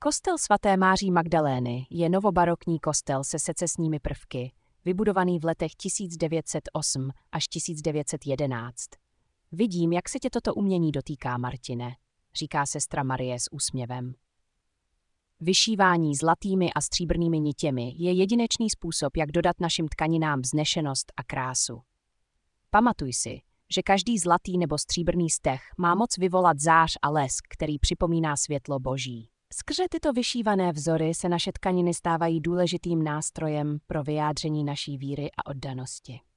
Kostel svaté Máří Magdalény je novobarokní kostel se secesními prvky, vybudovaný v letech 1908 až 1911. Vidím, jak se tě toto umění dotýká, Martine, říká sestra Marie s úsměvem. Vyšívání zlatými a stříbrnými nitěmi je jedinečný způsob, jak dodat našim tkaninám vznešenost a krásu. Pamatuj si, že každý zlatý nebo stříbrný steh má moc vyvolat zář a lesk, který připomíná světlo Boží. Skrze tyto vyšívané vzory se naše tkaniny stávají důležitým nástrojem pro vyjádření naší víry a oddanosti.